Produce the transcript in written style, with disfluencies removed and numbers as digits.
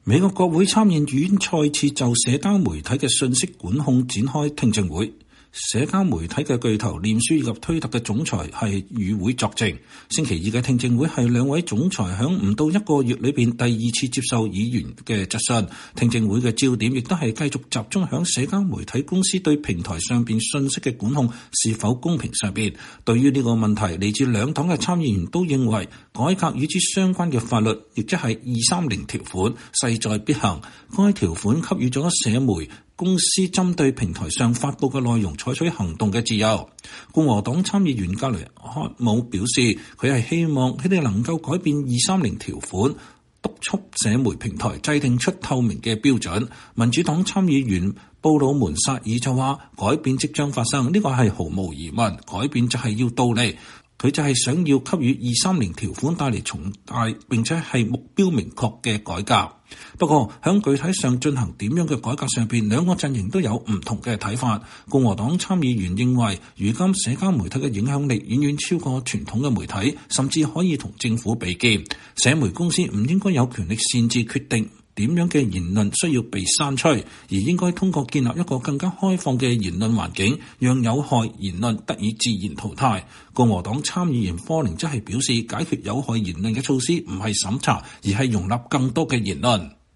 美國國會參議院再次就社交媒體嘅信息管控展開聽證會。社交媒體嘅巨頭臉書以及推特嘅總裁係與會作證。星期二嘅聽證會係兩位總裁響唔到一個月裏邊第二次接受議員嘅質詢。聽證會嘅焦點亦都係繼續集中響社交媒體公司對平台上邊信息嘅管控是否公平上邊。對於呢個問題，嚟自兩黨嘅參議員都認為改革與之相關嘅法律，亦即係230條款勢在必行。該條款給予咗社媒公司針對平台上發佈嘅內容採取行動嘅自由。共和黨參議員格雷厄姆表示，佢係希望佢哋能夠改變230條款，督促社媒平台制定出透明嘅標準。民主黨參議員布魯門薩爾就話，改變即將發生，呢個係毫無疑問，改變就係要到嚟。佢就係想要給予230條款帶嚟重大並且係目標明確嘅改革。不過喺具體上進行點樣嘅改革上邊，兩個陣營都有唔同嘅睇法。共和黨參議員認為，如今社交媒體嘅影響力遠遠超過傳統嘅媒體，甚至可以同政府比肩。社媒公司唔應該有權力擅自決定點樣嘅言論需要被刪除，而應該通過建立一個更加開放嘅言論環境，讓有害言論得以自然淘汰。共和黨參議員科寧則係表示，解決有害言論嘅措施唔係審查，而係容納更多嘅言論。